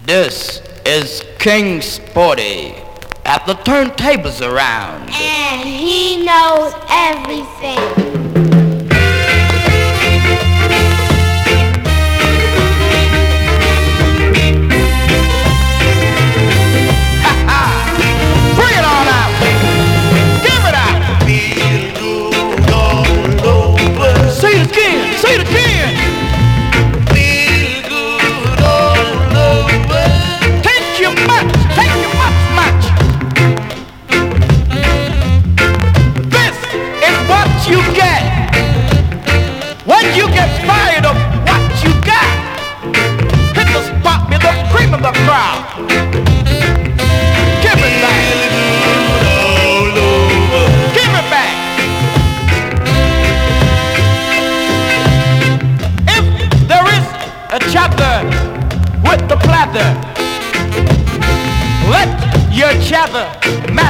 This is King Sporty at the turntables around. And he knows everything. Say it again, say it again. Feel good all over. Thank you much. This is what you get when you get tired of what you got. Hit the spot, be the cream of the crowd. Give it back. All over. Give it back. A chapter with the plather. Let your chatter matter.